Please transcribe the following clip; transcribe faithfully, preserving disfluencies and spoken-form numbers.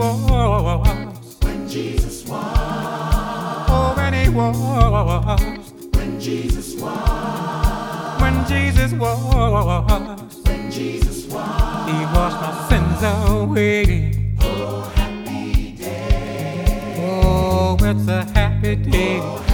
was, when Jesus was, oh, when he was, when Jesus was, when Jesus was, when Jesus was, he washed my sins away. oh happy day, Oh, it's a happy day.